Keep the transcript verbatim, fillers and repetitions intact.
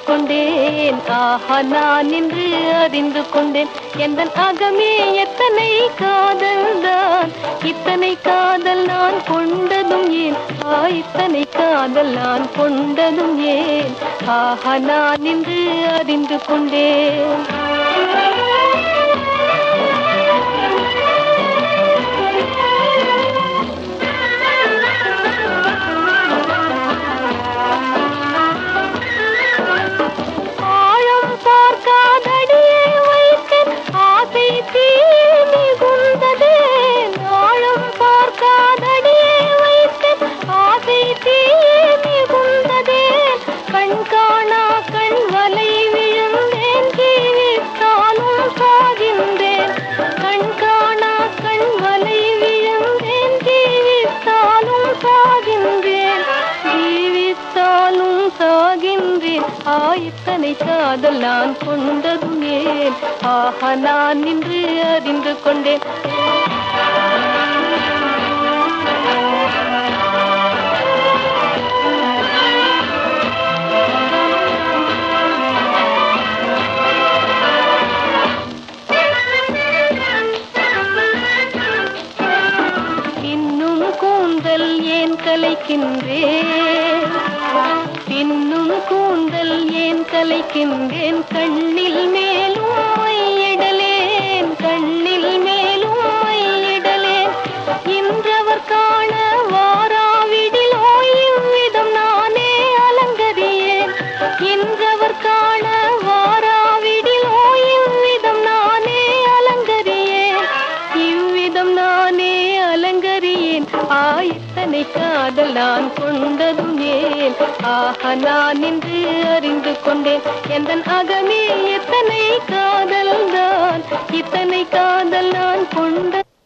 கொண்டேன். ஆஹா நான் என்று அறிந்து கொண்டேன். எந்தன் அகமே எத்தனை காதல்தான். இத்தனை காதல் நான் கொண்டதும் ஏன்? ஆ இத்தனை காதல் நான் கொண்டதும் ஏன்? ஆஹா நான் என்று அறிந்து கொண்டேன். இத்தனை காதல் நான் கொண்டதும் ஏன்? ஆஹா நான் நின்று அறிந்து கொண்டேன். இன்னும் கூந்தல் ஏன் கலைக்கின்றேன்? இன்னும் கூந்தல் ஏன் கலைக்கின்றேன்? கண்ணில் மேலும் மையிடலேன், கண்ணில் மேலும் மையிடலேன். இன்றவர் காண வாராவிடிலோ இவ்விதம் நானே அலங்கரியேன். இன்றவர் காண வாராவிடிலோ இவ்விதம் நானே அலங்கரியேன். இவ்விதம் நானே அலங்கரியேன். ஆ இத்தனை காதல் நான் கொண்டதும் ஏன்? ஆஹா நான் என்று அறிந்து கொண்டேன். எந்தன் அகமே எத்தனை